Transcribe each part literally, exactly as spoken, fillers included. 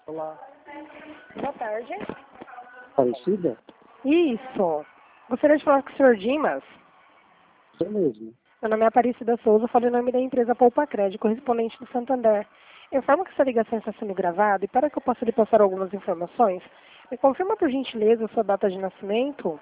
Olá. Boa tarde. Parecida? Isso. Gostaria de falar com o senhor Dimas. Isso mesmo. Meu nome é Aparecida Souza, falo em nome da empresa Poupa Crédito, correspondente do Santander. Eu informo que essa ligação está sendo gravada e para que eu possa lhe passar algumas informações, me confirma por gentileza a sua data de nascimento?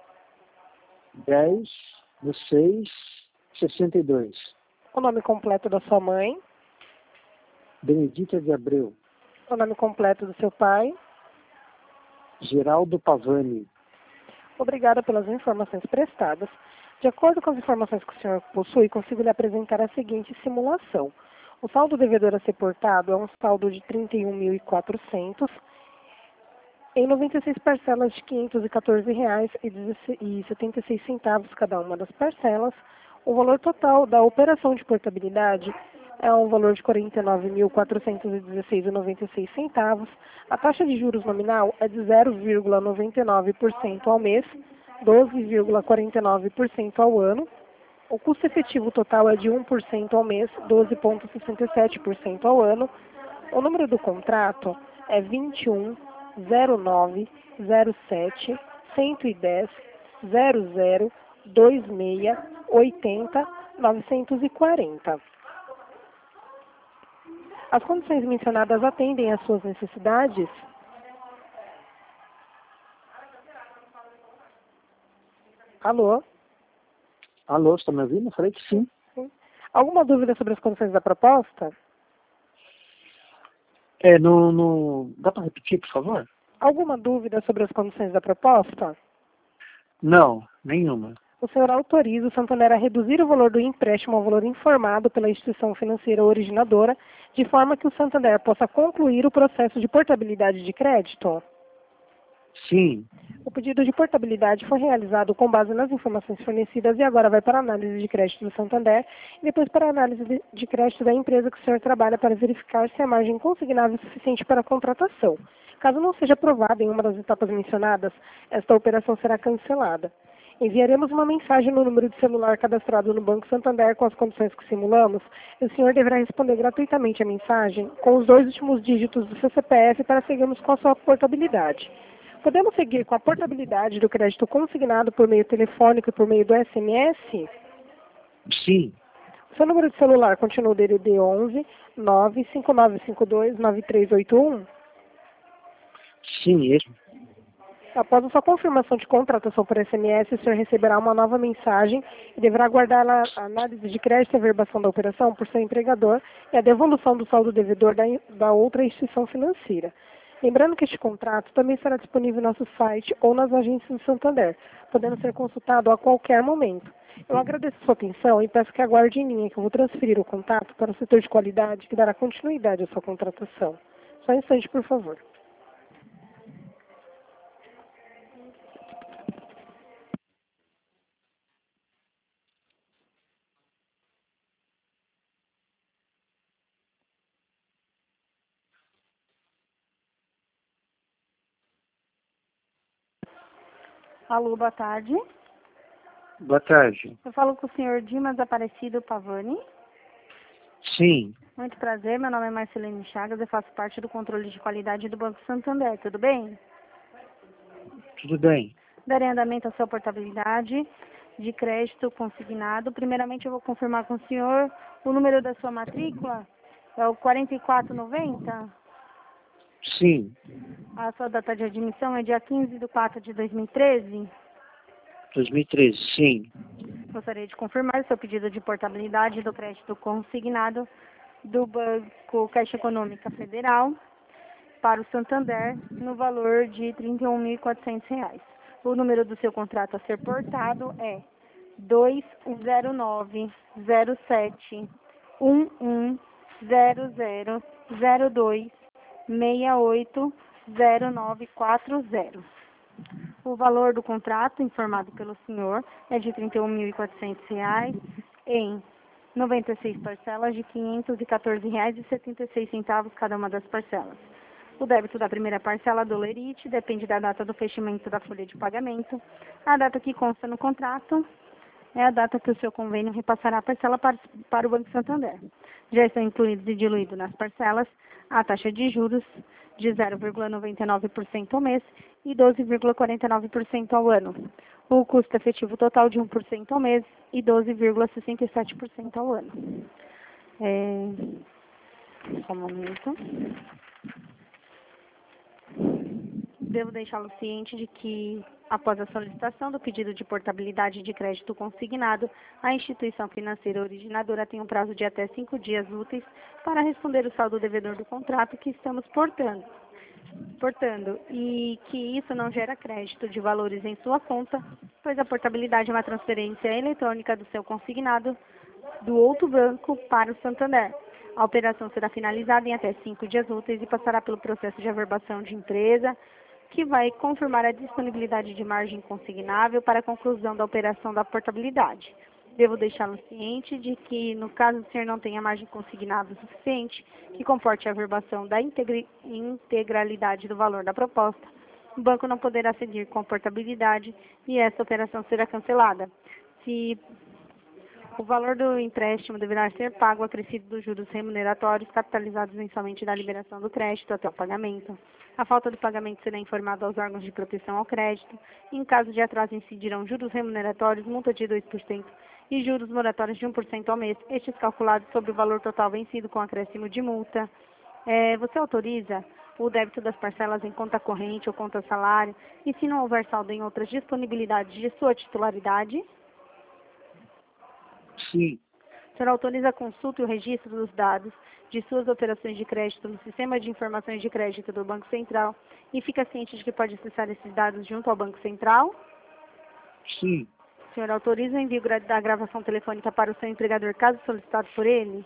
dez de seis de sessenta e dois. O nome completo da sua mãe? Benedita de Abreu. O nome completo do seu pai? Geraldo Pavani. Obrigada pelas informações prestadas. De acordo com as informações que o senhor possui, consigo lhe apresentar a seguinte simulação. O saldo devedor a ser portado é um saldo de trinta e um mil e quatrocentos em noventa e seis parcelas de quinhentos e quatorze reais e setenta e seis centavos cada uma das parcelas. O valor total da operação de portabilidade é um valor de quarenta e nove mil quatrocentos e dezesseis reais e noventa e seis centavos. A taxa de juros nominal é de zero vírgula noventa e nove por cento ao mês, doze vírgula quarenta e nove por cento ao ano. O custo efetivo total é de um por cento ao mês, doze vírgula sessenta e sete por cento ao ano. O número do contrato é vinte e um, zero nove, zero sete, cento e dez, zero zero, vinte e seis, oitenta, novecentos e quarenta. As condições mencionadas atendem às suas necessidades? Alô? Alô, você está me ouvindo? Eu falei que sim. Sim. Alguma dúvida sobre as condições da proposta? É, no, no... Dá para repetir, por favor? Alguma dúvida sobre as condições da proposta? Não, nenhuma. O senhor autoriza o Santander a reduzir o valor do empréstimo ao valor informado pela instituição financeira originadora, de forma que o Santander possa concluir o processo de portabilidade de crédito? Sim. O pedido de portabilidade foi realizado com base nas informações fornecidas e agora vai para a análise de crédito do Santander e depois para a análise de, de crédito da empresa que o senhor trabalha para verificar se a margem consignável é suficiente para a contratação. Caso não seja aprovada em uma das etapas mencionadas, esta operação será cancelada. Enviaremos uma mensagem no número de celular cadastrado no Banco Santander com as condições que simulamos e o senhor deverá responder gratuitamente a mensagem com os dois últimos dígitos do seu C P F para seguirmos com a sua portabilidade. Podemos seguir com a portabilidade do crédito consignado por meio telefônico e por meio do S M S? Sim. O seu número de celular continua o D D D onze, nove cinco nove cinco dois, nove três oito um? Sim mesmo. Após a sua confirmação de contratação por S M S, o senhor receberá uma nova mensagem e deverá aguardar a análise de crédito e averbação da operação por seu empregador e a devolução do saldo devedor da, da outra instituição financeira. Lembrando que este contrato também será disponível no nosso site ou nas agências do Santander, podendo ser consultado a qualquer momento. Eu agradeço a sua atenção e peço que aguarde em linha que eu vou transferir o contato para o setor de qualidade que dará continuidade à sua contratação. Só um instante, por favor. Alô, boa tarde. Boa tarde. Eu falo com o senhor Dimas Aparecido Pavani. Sim. Muito prazer, meu nome é Marcelene Chagas, eu faço parte do controle de qualidade do Banco Santander, tudo bem? Tudo bem. Darei andamento à sua portabilidade de crédito consignado. Primeiramente eu vou confirmar com o senhor o número da sua matrícula, é o quarenta e quatro noventa. Sim. A sua data de admissão é dia quinze de quatro de dois mil e treze. dois mil e treze, sim. Gostaria de confirmar o seu pedido de portabilidade do crédito consignado do Banco Caixa Econômica Federal para o Santander no valor de trinta e um mil e quatrocentos reais. O número do seu contrato a ser portado é dois zero nove zero sete um um zero zero zero dois seis oito zero nove quatro zero. O valor do contrato informado pelo senhor é de trinta e um mil e quatrocentos reais em noventa e seis parcelas de quinhentos e quatorze reais e setenta e seis centavos cada uma das parcelas. O débito da primeira parcela do Lerite depende da data do fechamento da folha de pagamento. A data que consta no contrato é a data que o seu convênio repassará a parcela para, para o Banco Santander. Já estão incluídos e diluídos nas parcelas a taxa de juros de zero vírgula noventa e nove por cento ao mês e doze vírgula quarenta e nove por cento ao ano. O custo efetivo total de um por cento ao mês e doze vírgula sessenta e sete por cento ao ano. É... Só um momento. Devo deixá-lo ciente de que, após a solicitação do pedido de portabilidade de crédito consignado, a instituição financeira originadora tem um prazo de até cinco dias úteis para responder o saldo devedor do contrato que estamos portando, portando, e que isso não gera crédito de valores em sua conta, pois a portabilidade é uma transferência eletrônica do seu consignado do outro banco para o Santander. A operação será finalizada em até cinco dias úteis e passará pelo processo de averbação de empresa, que vai confirmar a disponibilidade de margem consignável para a conclusão da operação da portabilidade. Devo deixá-lo ciente de que, no caso o senhor não tenha margem consignável suficiente, que comporte a averbação da integri- integralidade do valor da proposta, o banco não poderá seguir com a portabilidade e essa operação será cancelada. Se o valor do empréstimo deverá ser pago acrescido dos juros remuneratórios capitalizados mensalmente da liberação do crédito até o pagamento. A falta do pagamento será informada aos órgãos de proteção ao crédito. Em caso de atraso, incidirão juros remuneratórios, multa de dois por cento e juros moratórios de um por cento ao mês, estes calculados sobre o valor total vencido com acréscimo de multa. É, você autoriza o débito das parcelas em conta corrente ou conta salário e, se não houver saldo em outras disponibilidades de sua titularidade? Sim. O senhor autoriza a consulta e o registro dos dados de suas operações de crédito no Sistema de Informações de Crédito do Banco Central e fica ciente de que pode acessar esses dados junto ao Banco Central? Sim. O senhor autoriza o envio gra- da gravação telefônica para o seu empregador, caso solicitado por ele?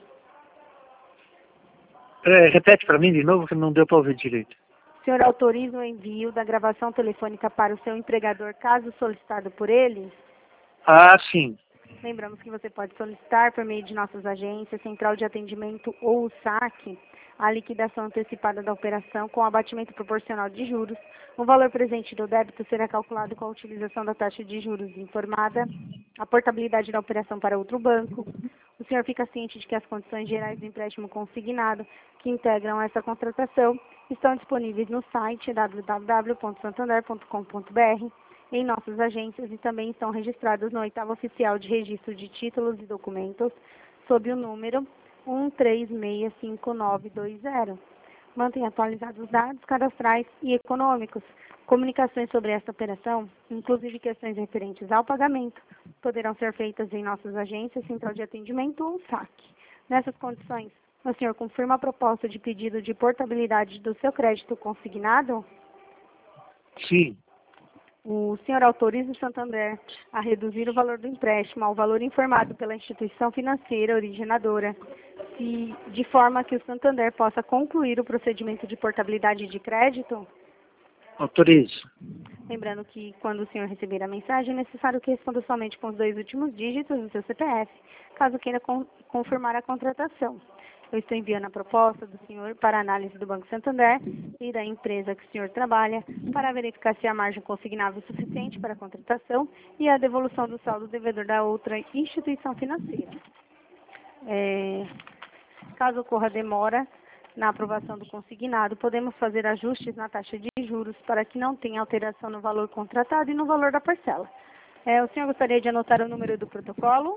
É, repete para mim de novo que não deu para ouvir direito. O senhor autoriza o envio da gravação telefônica para o seu empregador, caso solicitado por ele? Ah, sim. Lembramos que você pode solicitar, por meio de nossas agências, Central de Atendimento ou o saque, a liquidação antecipada da operação com abatimento proporcional de juros. O valor presente do débito será calculado com a utilização da taxa de juros informada, a portabilidade da operação para outro banco. O senhor fica ciente de que as condições gerais do empréstimo consignado que integram essa contratação estão disponíveis no site w w w ponto santander ponto com ponto b r, em nossas agências e também estão registrados no oitavo oficial de registro de títulos e documentos, sob o número um três seis cinco nove dois zero. Mantenha atualizados os dados cadastrais e econômicos. Comunicações sobre esta operação, inclusive questões referentes ao pagamento, poderão ser feitas em nossas agências, Central de Atendimento ou saque. Nessas condições, o senhor confirma a proposta de pedido de portabilidade do seu crédito consignado? Sim. O senhor autoriza o Santander a reduzir o valor do empréstimo ao valor informado pela instituição financeira originadora, se, de forma que o Santander possa concluir o procedimento de portabilidade de crédito? Autorizo. Lembrando que, quando o senhor receber a mensagem, é necessário que responda somente com os dois últimos dígitos do seu C P F, caso queira con- confirmar a contratação. Eu estou enviando a proposta do senhor para análise do Banco Santander e da empresa que o senhor trabalha para verificar se há margem consignável suficiente para a contratação e a devolução do saldo devedor da outra instituição financeira. É, caso ocorra demora na aprovação do consignado, podemos fazer ajustes na taxa de juros para que não tenha alteração no valor contratado e no valor da parcela. É, o senhor gostaria de anotar o número do protocolo?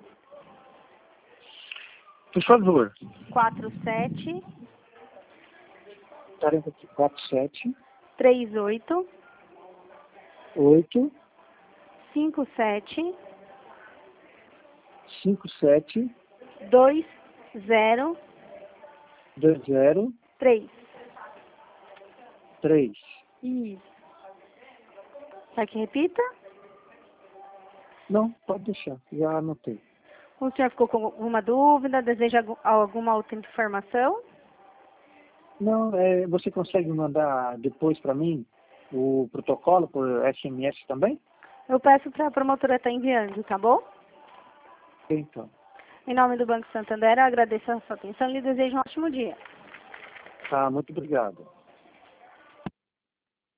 Por favor. quatro sete quatro sete três oito oito cinco sete cinco sete dois zero dois zero três. três. Isso. Quer que repita? Não, pode deixar. Já anotei. O senhor ficou com alguma dúvida? Deseja algum- alguma outra informação? Não, é, você consegue mandar depois para mim o protocolo por S M S também? Eu peço para a promotora estar enviando, tá bom? Então. Em nome do Banco Santander, eu agradeço a sua atenção e lhe desejo um ótimo dia. Tá, muito obrigado.